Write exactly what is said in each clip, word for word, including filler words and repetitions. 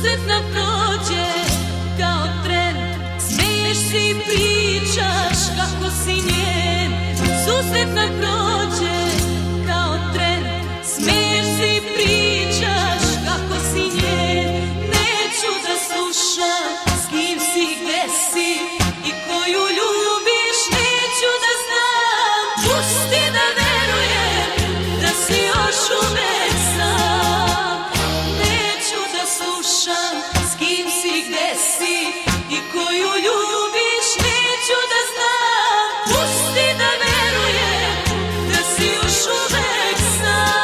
Susret nam prođe kao tren, smeješ se i pričaš kako si njen. Susret nam prođe kao tren, smeješ se i pričaš kako si njen. Neću da slušam s kim si, gde si i koju ljubiš, neću da znam. Pusti da verujem da si još uvek sam. Neću da slušam s kim si, gde si i koju ljubiš, neću da znam. Pusti da verujem da si još uvek sam.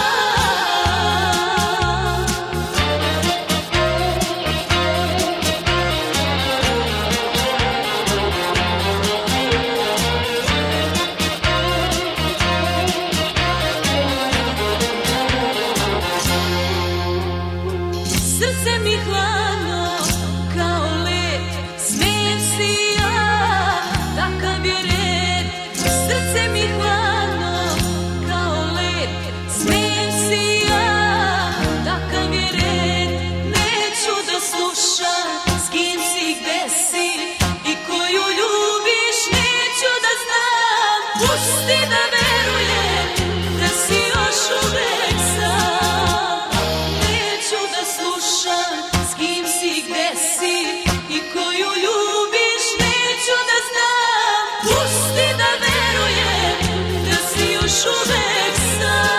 Srce mi hladno kao led, smijem si ja, takav je red. Srce mi hladno kao led, smijem si ja, takav je red. Neću da slušam s kim si, gde si i koju ljubiš, neću da znam. Pusti da verujem da si još uvek sam. Neću da slušam s kim si, gde si i koju ljubiš, neću da znam. Pusti da verujem da si još uvek sam.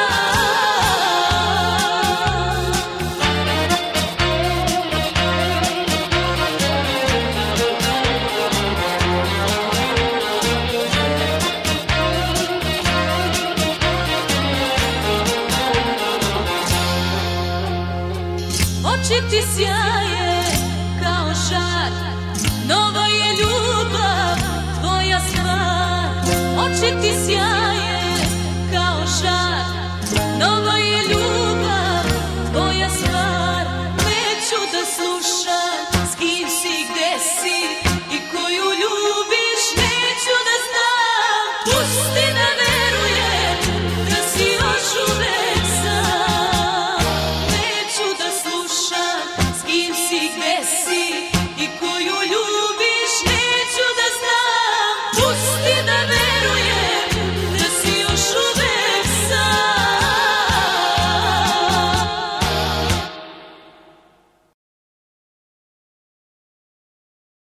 Oči ti sjaje kao žar, nova je ljubav tvoja stvar. Oči ti sjaje